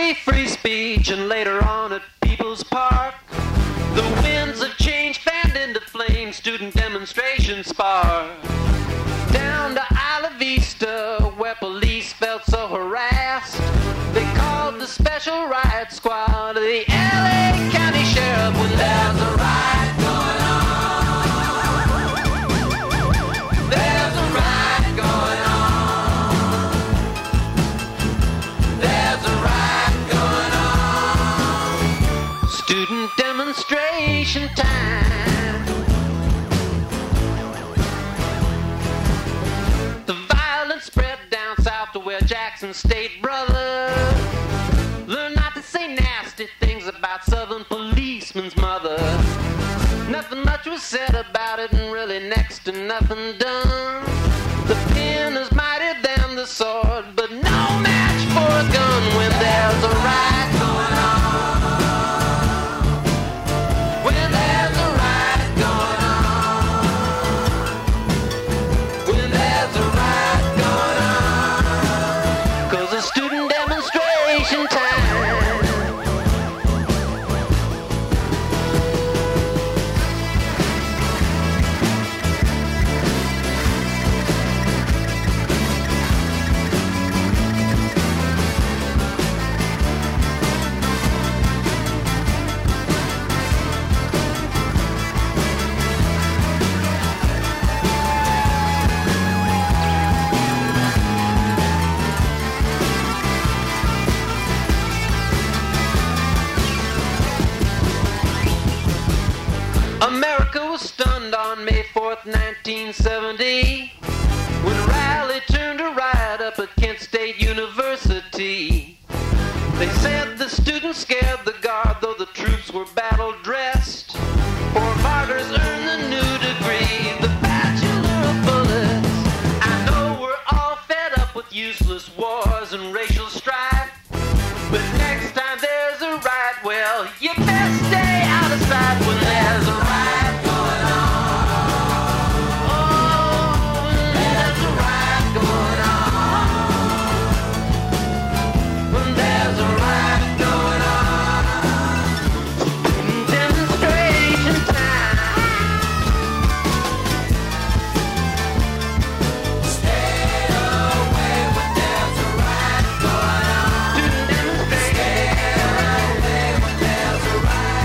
free speech, and later on at People's Park. The winds of change fanned into flame, student demonstrations spark. Down to Isla Vista, where police felt so harassed, they called the special riot squad to the LA County Sheriff when there's a riot going on. There's a riot going on. There's a riot going on. Student demonstration time. The violence spread down south to where Jackson State, brother. Learn not to say nasty things about Southern policemen's mother. Nothing much was said about it, and really next to nothing done. The pen is mightier than the sword, but no match for a gun when there's a riot going on. When there's a riot going on. When there's a riot going on. 'Cause it's student demonstration time. America was stunned on May 4th, 1970, when Raleigh turned a riot up at Kent State University. They said the students scared the guard, though the troops were battle-dressed. Four martyrs earned the new degree, the Bachelor of Bullets. I know we're all fed up with useless wars and racial strife, but next time there's a riot, well, you best stay out of sight when there's a riot going on. Oh, when there's a riot going on. When there's a riot going on. Demonstration time. Stay away when there's a riot going on. Student demonstration. Stay away when there's a riot.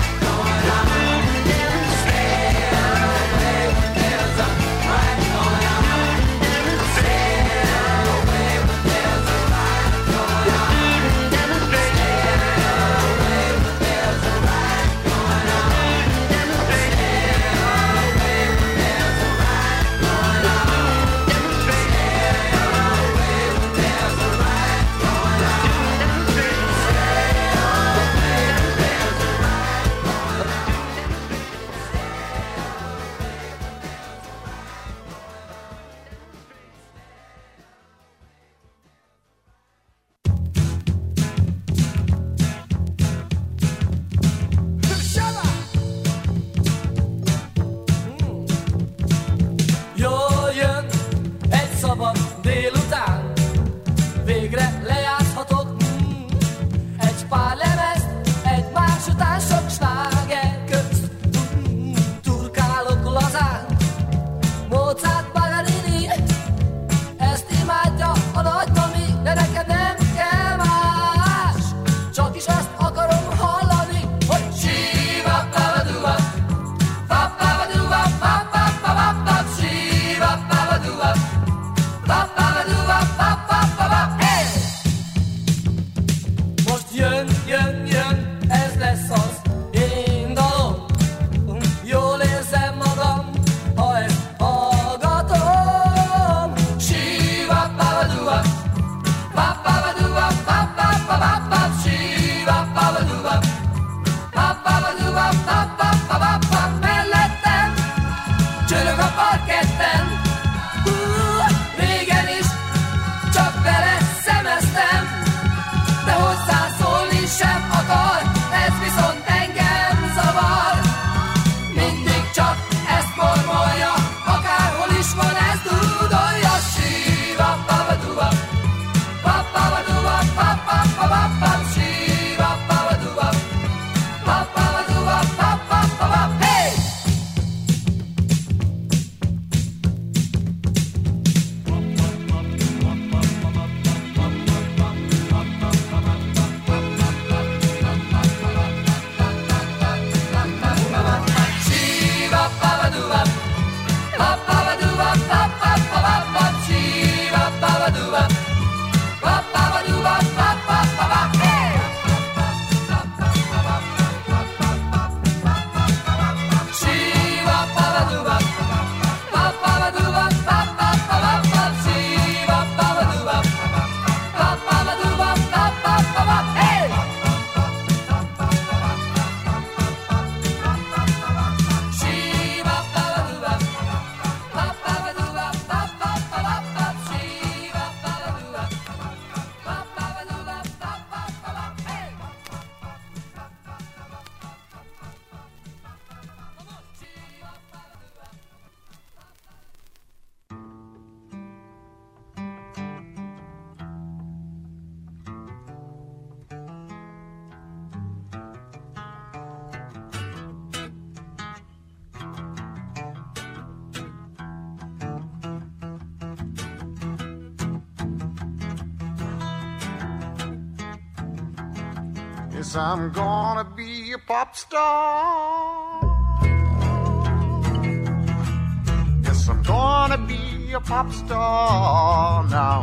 Yes, I'm gonna be a pop star. Yes, I'm gonna be a pop star now.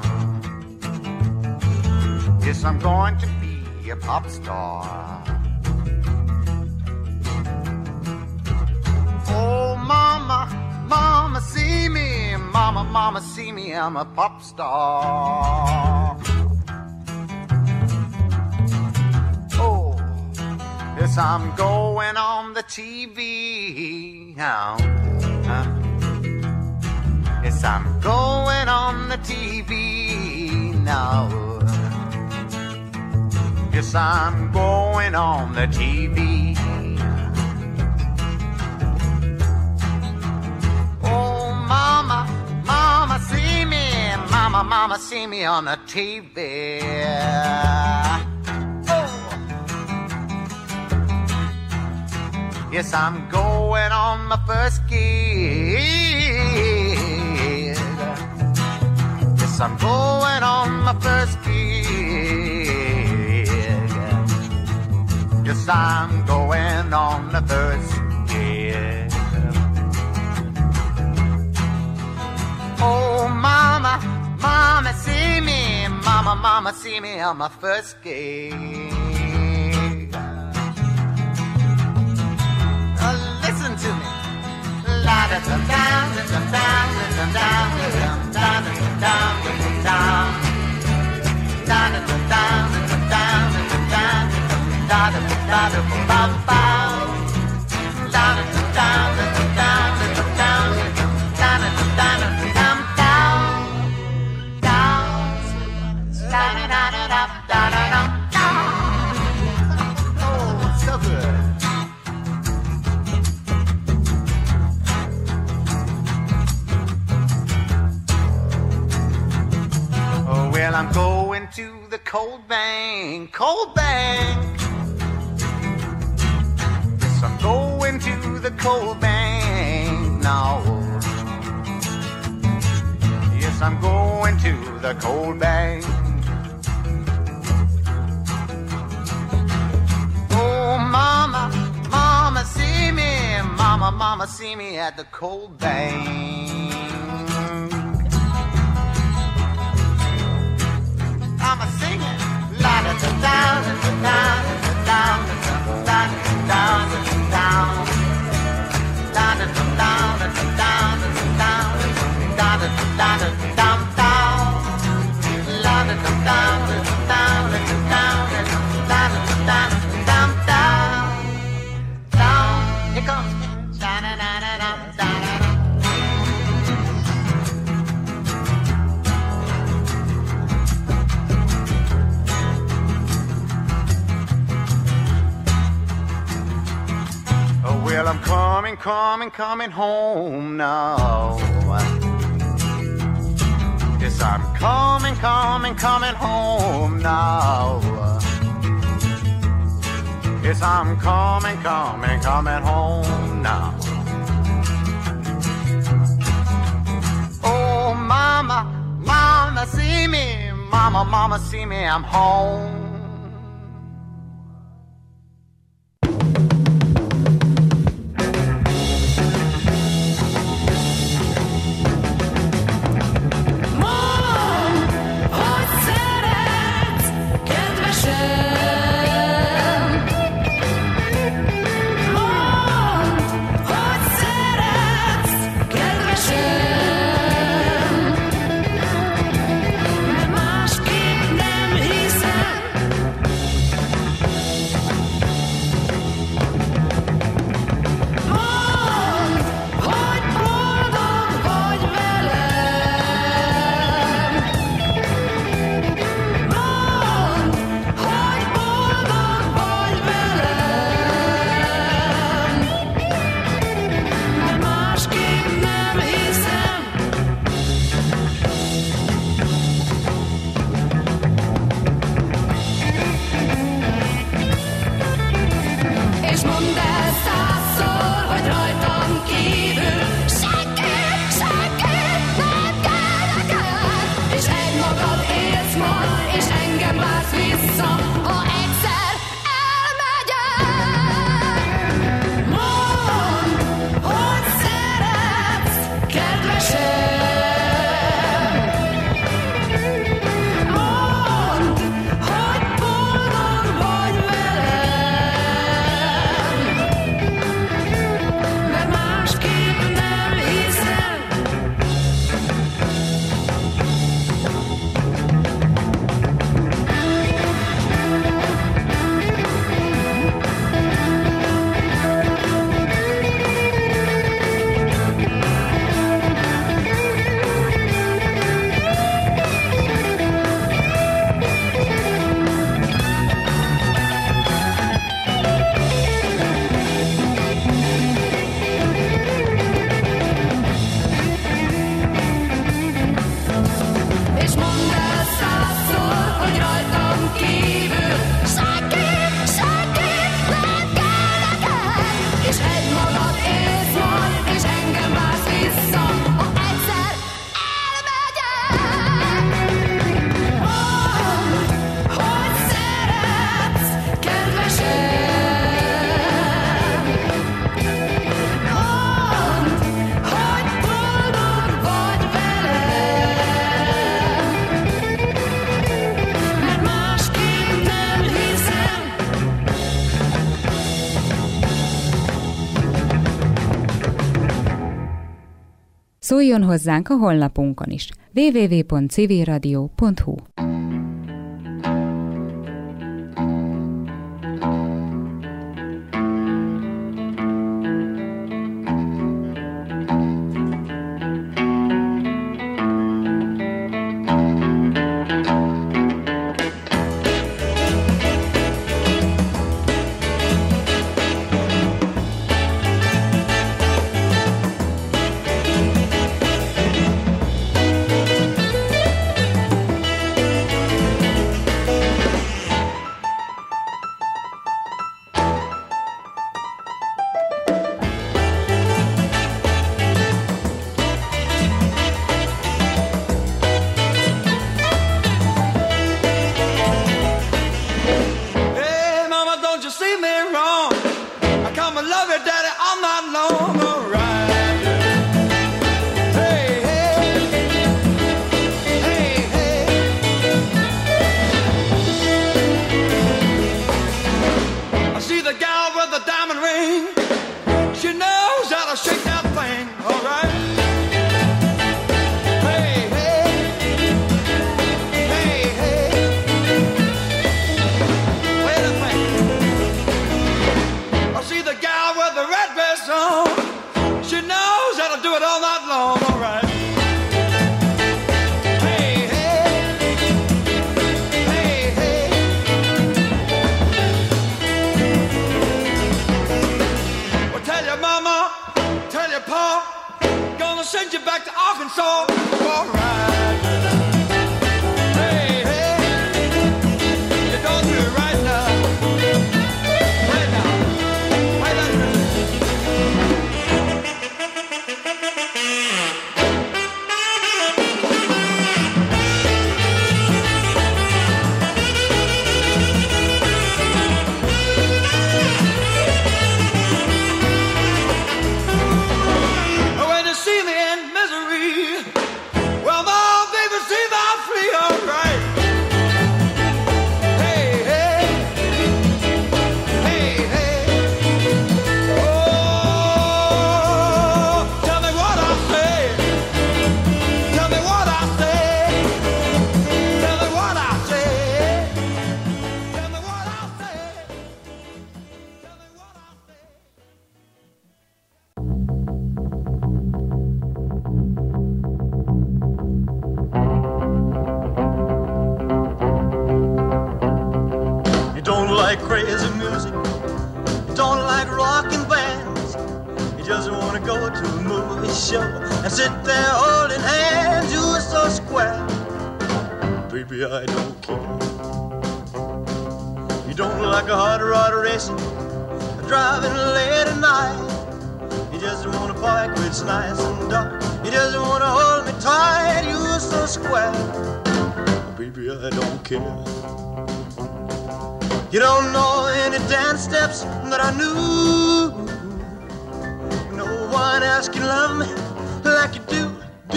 Yes, I'm going to be a pop star. Oh, mama, mama, see me. Mama, mama, see me. I'm a pop star. Oh, yes, I'm going on the TV now. Yes, I'm going on the TV now. Yes, I'm going on the TV. Oh, mama, mama, see me. Mama, mama, see me on the TV. Oh. Yes, I'm going on my first gig. Yes, I'm going on my first gig. Yes, I'm going on the first gig. Oh, mama, mama, see me. Mama, mama, see me on my first gig. Listen to me. La da da da da da da da da da da da da da da da oh, so good. Oh, well, I'm going to the cold bank, cold bank. Yes, I'm going to the cold bank now. Yes, I'm going to the cold bank. Oh, mama, mama, see me. Mama, mama, see me at the cold bank. I'm a singing. La da da da da da da da da da da da da da da da here comes. Well, I'm coming home now. Yes, I'm coming home now. Yes, I'm coming home now. Oh, mama, mama, see me. Mama, mama, see me, I'm home. Szóljon hozzánk a honlapunkon is. www.civilradio.hu. You don't know any dance steps that I knew. No one else can love me like you do.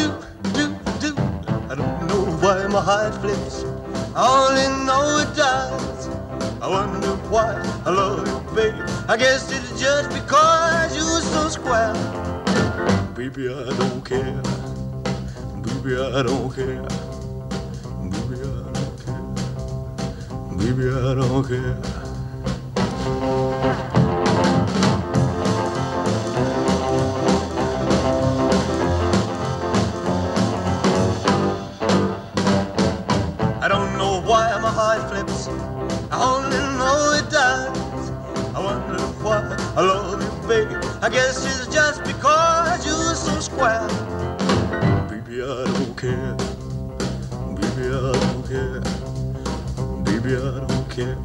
I don't know why my heart flips, I only know it does. I wonder why I love you, baby. I guess it's just because you're so square. Baby, I don't care. Baby, I don't care. Baby, I don't care. Baby, I don't care. I don't know why my heart flips, I only know it does. I wonder why I love you, baby. I guess it's just because you're so square. Baby, I don't care. Baby, I don't care. Baby, I don't care.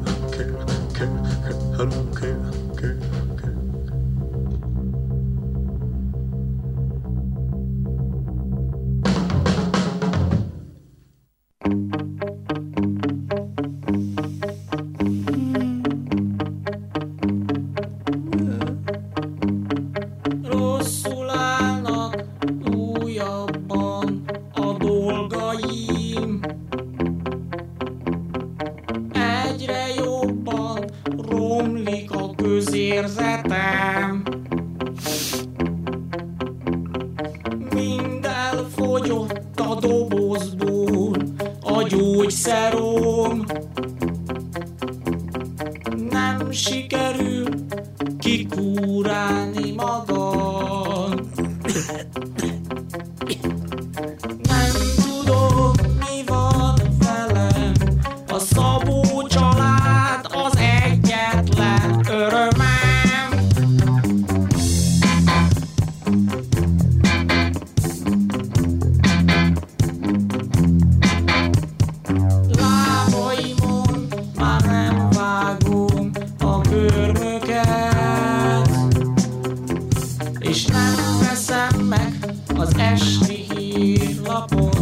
I don't care. Közérzetem minden sikerül kikúrálni magad. Nem tudom, mi van velem, a Szabó család az egyetlen örömem. Lábaimon már nem vágom a körmöket, és nem veszem meg az esti hírlapot.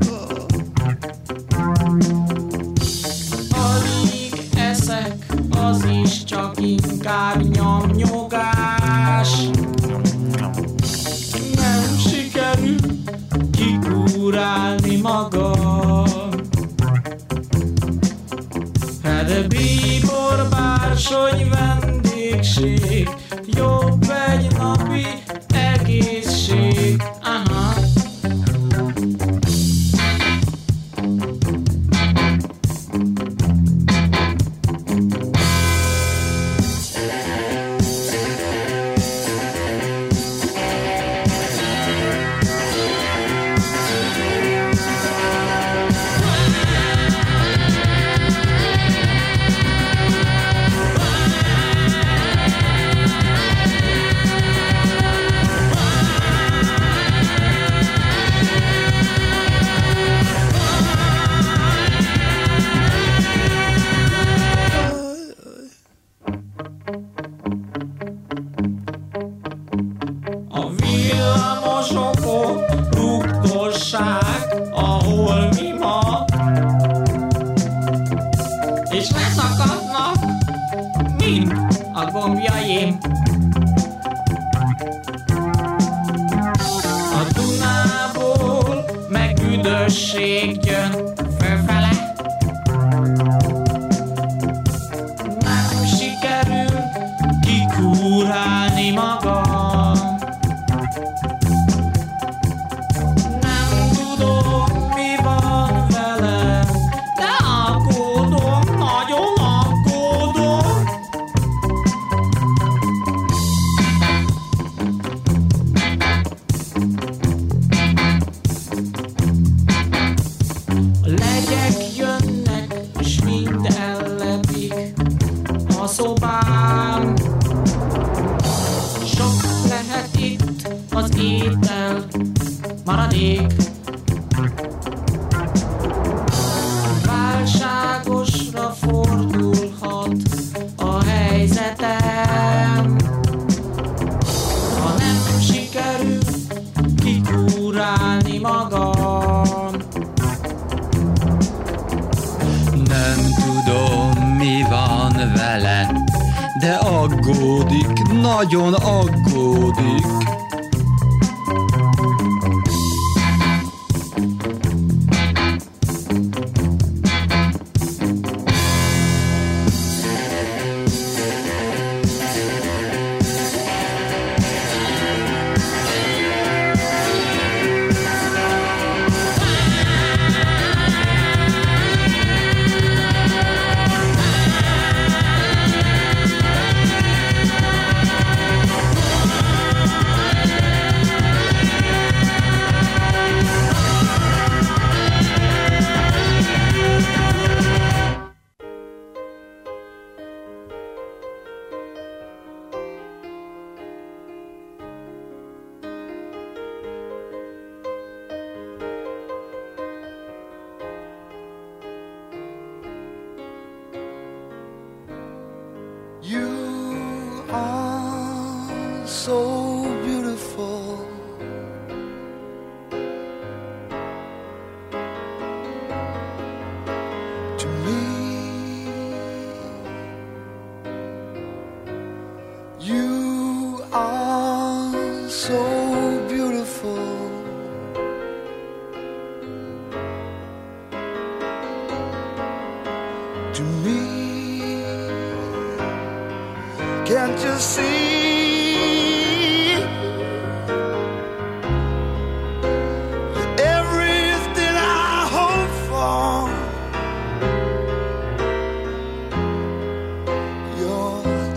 Alig eszek, az is csak inkább nyomnyogás. Nem sikerül kikúrálni magam. De bíbor, bársony, vendégség, jobb egy napi egészség. Aha. A villamosokon rugdossák a holmimat, és leszakadnak mind a gombjaim. A Dunából meg üdösség jön fölfele. Nem sikerül kikúrálni magam. Nem tudom, mi van velem, de aggódom, nagyon aggódom. A legyek jönnek, és mind ellepik a szobám. Sok lehet itt az étel maradék. Válságosra fordulhat a helyzetem, ha nem sikerül kikúrálni magam. Nem tudom, mi van velem, de aggódik, nagyon aggódik. You are so beautiful. To me, you are so beautiful. To me, can't you see? You're everything I hope for. You're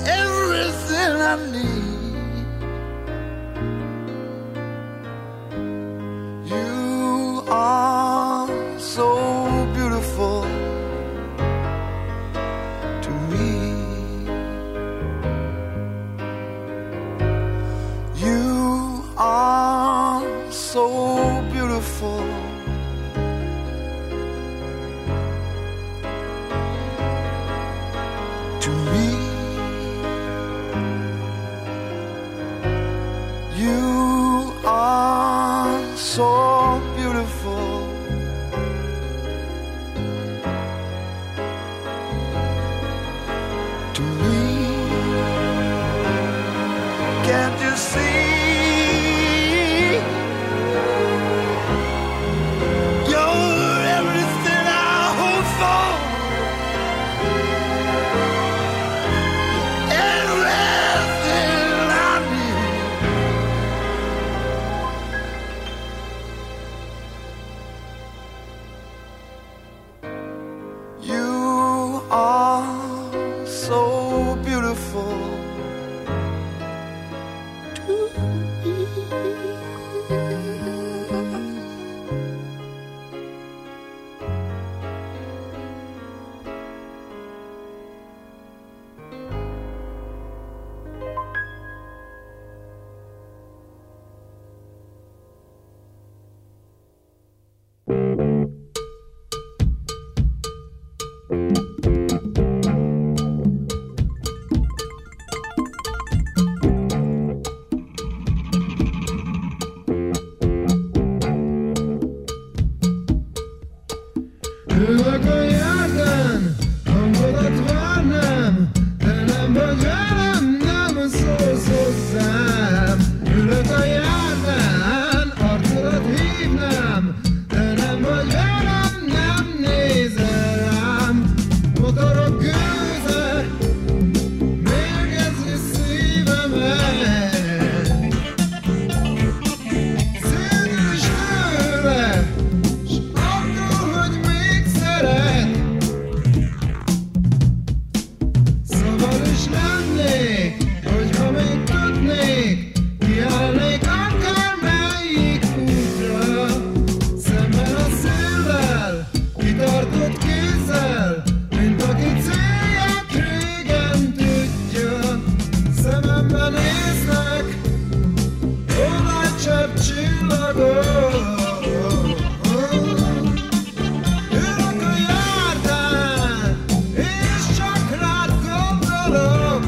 velem nem szólsz hozzám. Ülök a járdán, arcodat hívnám, de nem vagy velem, nem nézel rám. Motorok gőze mérgezi szívemet. Szédül is tőle, s attól, hogy még szeret. Szabad is lennék, hogyha még tudnék, kiállnék akármelyik útra. Szemben a széllel, kitartott kézzel, mint aki célját régen tudja. Szemembe néznek, oda csepp csillagok. Ülök a járdán, és csak rád gondolok.